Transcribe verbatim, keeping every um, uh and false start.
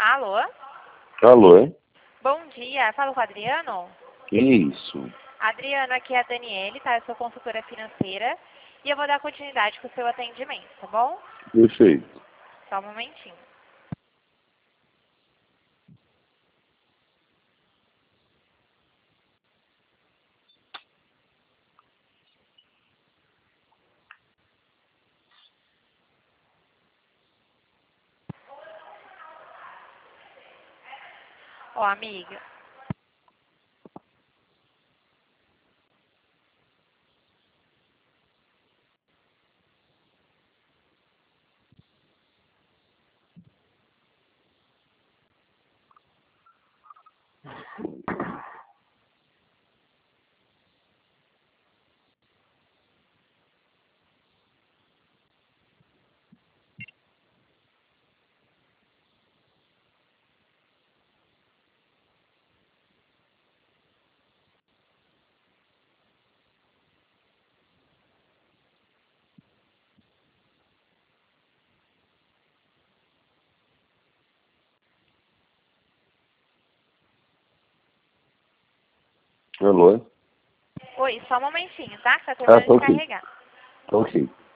Alô? Alô, é? Bom dia, fala com o Adriano? Que isso? Adriano, aqui é a Daniele, tá? Eu sou consultora financeira e eu vou dar continuidade com o seu atendimento, tá bom? Perfeito. Só um momentinho. Ó, amiga. Alô, é? Oi, só um momentinho, tá? Que tá Ah, terminando tá de ok. carregar. Tá ok.